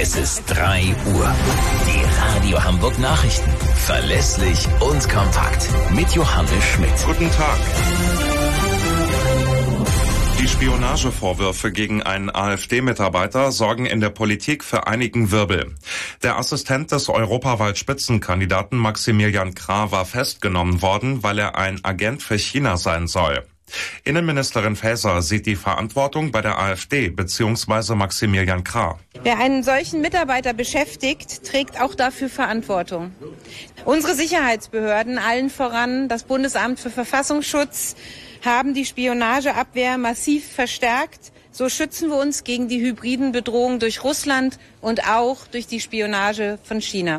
Es ist 3 Uhr. Die Radio Hamburg Nachrichten. Verlässlich und kompakt. Mit Johannes Schmidt. Guten Tag. Die Spionagevorwürfe gegen einen AfD-Mitarbeiter sorgen in der Politik für einigen Wirbel. Der Assistent des Europawahl-Spitzenkandidaten Maximilian Krah war festgenommen worden, weil er ein Agent für China sein soll. Innenministerin Faeser sieht die Verantwortung bei der AfD bzw. Maximilian Krah. Wer einen solchen Mitarbeiter beschäftigt, trägt auch dafür Verantwortung. Unsere Sicherheitsbehörden, allen voran das Bundesamt für Verfassungsschutz, haben die Spionageabwehr massiv verstärkt. So schützen wir uns gegen die hybriden Bedrohungen durch Russland und auch durch die Spionage von China.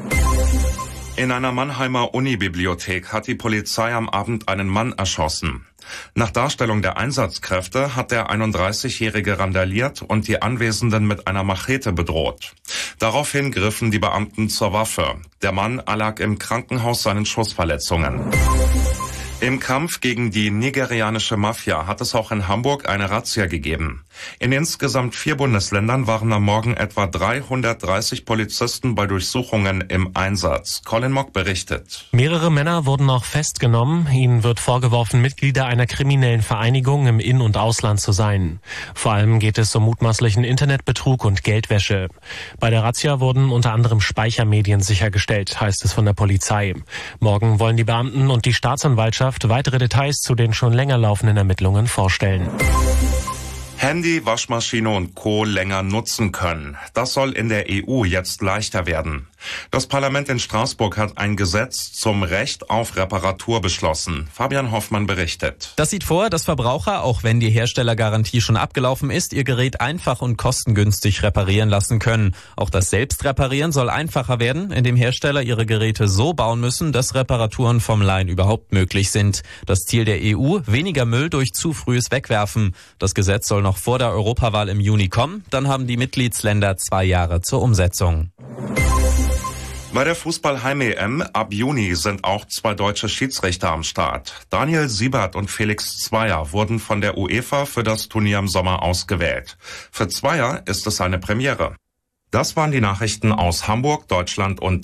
In einer Mannheimer Unibibliothek hat die Polizei am Abend einen Mann erschossen. Nach Darstellung der Einsatzkräfte hat der 31-Jährige randaliert und die Anwesenden mit einer Machete bedroht. Daraufhin griffen die Beamten zur Waffe. Der Mann erlag im Krankenhaus seinen Schussverletzungen. Im Kampf gegen die nigerianische Mafia hat es auch in Hamburg eine Razzia gegeben. In insgesamt 4 Bundesländern waren am Morgen etwa 330 Polizisten bei Durchsuchungen im Einsatz. Colin Mock berichtet. Mehrere Männer wurden noch festgenommen. Ihnen wird vorgeworfen, Mitglieder einer kriminellen Vereinigung im In- und Ausland zu sein. Vor allem geht es um mutmaßlichen Internetbetrug und Geldwäsche. Bei der Razzia wurden unter anderem Speichermedien sichergestellt, heißt es von der Polizei. Morgen wollen die Beamten und die Staatsanwaltschaft weitere Details zu den schon länger laufenden Ermittlungen vorstellen. Handy, Waschmaschine und Co. länger nutzen können. Das soll in der EU jetzt leichter werden. Das Parlament in Straßburg hat ein Gesetz zum Recht auf Reparatur beschlossen. Fabian Hoffmann berichtet. Das sieht vor, dass Verbraucher, auch wenn die Herstellergarantie schon abgelaufen ist, ihr Gerät einfach und kostengünstig reparieren lassen können. Auch das Selbstreparieren soll einfacher werden, indem Hersteller ihre Geräte so bauen müssen, dass Reparaturen vom Laien überhaupt möglich sind. Das Ziel der EU, weniger Müll durch zu frühes Wegwerfen. Das Gesetz soll noch vor der Europawahl im Juni kommen. Dann haben die Mitgliedsländer 2 Jahre zur Umsetzung. Bei der Fußball-Heim-EM ab Juni sind auch 2 deutsche Schiedsrichter am Start. Daniel Siebert und Felix Zweier wurden von der UEFA für das Turnier im Sommer ausgewählt. Für Zweier ist es eine Premiere. Das waren die Nachrichten aus Hamburg, Deutschland und